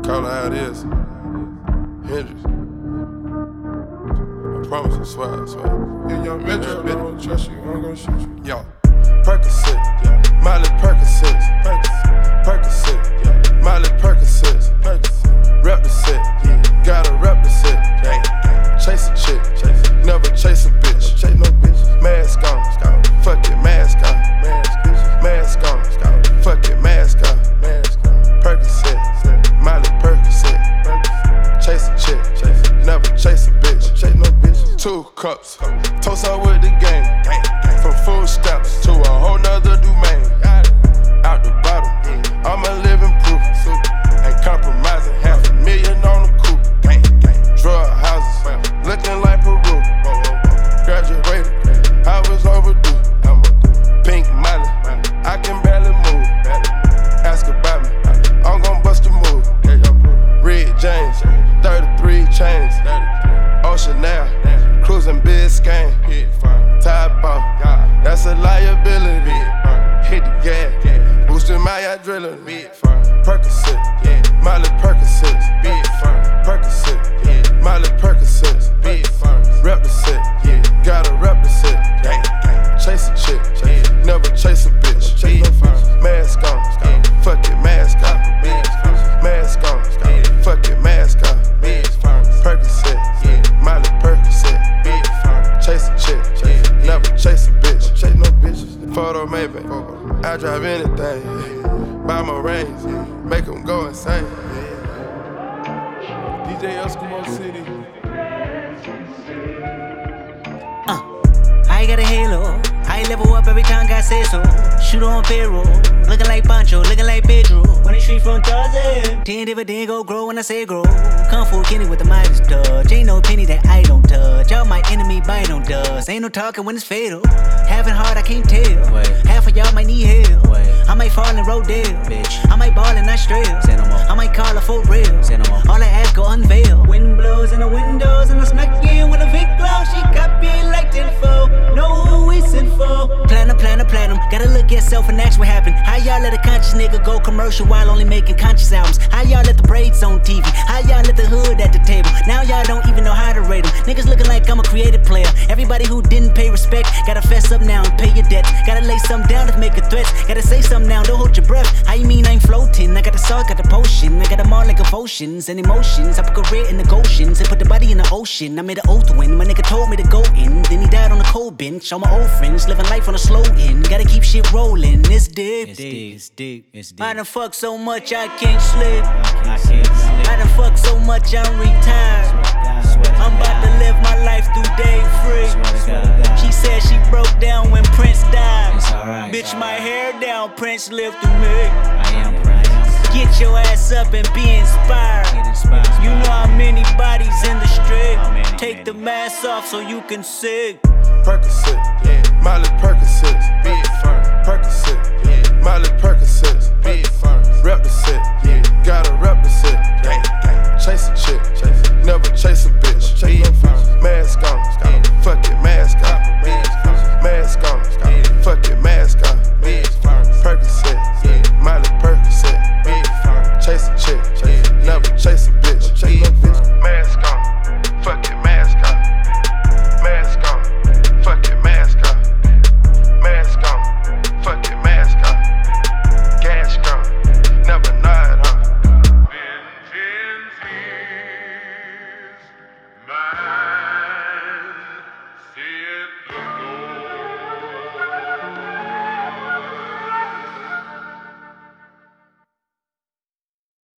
Call it how it is. Hendrix. I promise, I swear, I swear. Yeah, young Metro, I don't trust you, I'm gonna shoot you. Yo, Percocet, yeah. Miley Percocet, Percocet, yeah. Miley Percocet, rep the set, yeah. Gotta rep the set, yeah. Chase a chick, never chase a bitch. Chase no bitch. Mask on, fuck it, mask on, mask on, fuck it, mask on. Percocet, Miley Percocet, chase a chick, never chase a bitch. Chase no bitch. 2 cups, toast up with the game. From food stamps to a whole nother domain. Out the bottom, I'm a living proof. Ain't compromising, $500,000 on the coupe. Drug houses, looking like Peru. Graduated, I was overdue. Pink Miley, I can barely move. Ask about me, I'm gon' bust a move. Red James, 33 chains. Ocean now, cruising Biscayne. Top off, that's a liability. Hit the gas, boosting my adrenaline. Percocet, Miley Percocet, Percocet, Miley Percocet, rep the set, gotta rep the set. Chase a chick, never chase a bitch. Mask on, fuck it, mask on, mask on, fuck it, mask on. Percocet, Miley Percocet, chase a chick, never chase a bitch. Chase no bitches. Photo maybe, I drive anything. Buy my range, make them go insane. DJ Eskimo City. I got a halo. I level up every time God says so. Shoot on payroll. Looking like Pancho, looking like Pedro. On the street from Tarzan. 10 dividend go grow when I say grow. Kung Fu Kenny with the Midas touch. Ain't no penny that I don't touch. All my enemy bite on dust. Ain't no talking when it's fatal. Having hard, I can't tell. Wait. Half of y'all might need help. Wait. I might fall in Rodale. Bitch. I might ball in Australia. Say no more. I might call her for real. Say no more. All I ask go unveil. Wind blows in the windows and I snuck in with a Vic glow. She got me like tenfold. Know who we sent for. Platinum. Gotta look at self and ask what happened. How y'all let a conscious nigga go commercial while only making conscious albums? How y'all let the braids on TV? How y'all let the hood at the table? Now y'all don't even know how to rate them. Niggas looking like I'm a creative player. Everybody who didn't pay respect, gotta fess up now and pay your debts. Gotta lay something down if making threats. Gotta say something now, don't hold your breath. How you mean I ain't floating? I got the salt, got the potion. I got them all like emotions and emotions. I put career in the Goshen's and put the body in the ocean. I made an oath when my nigga told me to go in. Then he died on the cold bench. All my old friends living life on a slow end. Gotta keep shit rolling. It's deep. I done fucked so much I can't sleep. I done fucked so much I'm retired. I'm about to live my life through day free. She said she broke down when Prince died. Bitch, my hair down, Prince lived through me. Get your ass up and be inspired. You know how many bodies in the street. Take the mask off so you can see. Percocet, Miley Percocet,